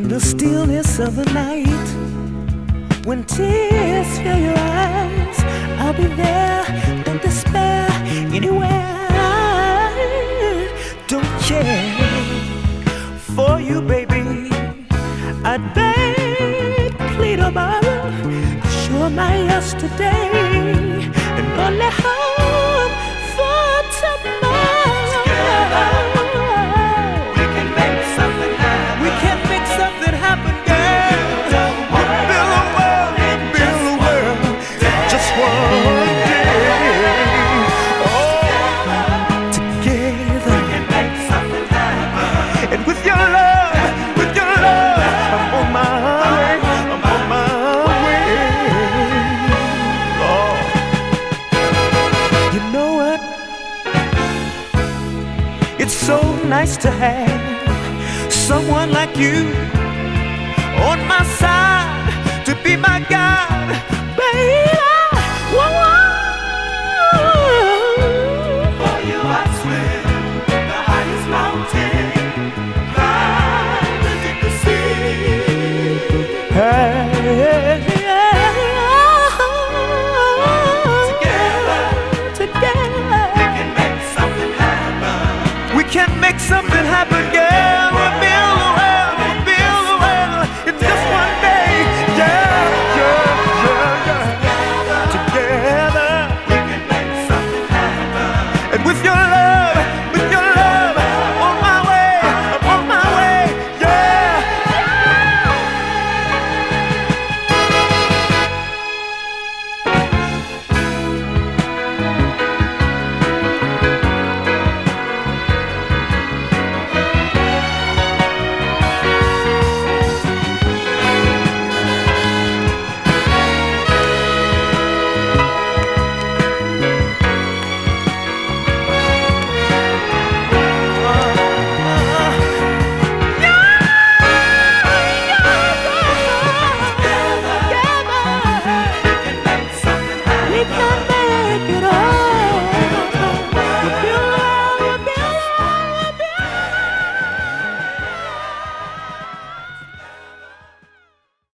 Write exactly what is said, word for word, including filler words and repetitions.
In the stillness of the night, when tears fill your eyes, I'll be there, don't despair anywhere. Don't care for you, baby. I'd beg, plead or borrow, sure my yesterday, and only hope for tomorrow. Together, we can make something happen. We can make something happen, girl. Build a world, build a world, just one day. Oh, together, we can make something happen. And with your love, with your love, I'm on my way, I'm on my way. Oh, you know what? It's so nice to have someone like you on my side to be my guide, baby. Whoa, whoa.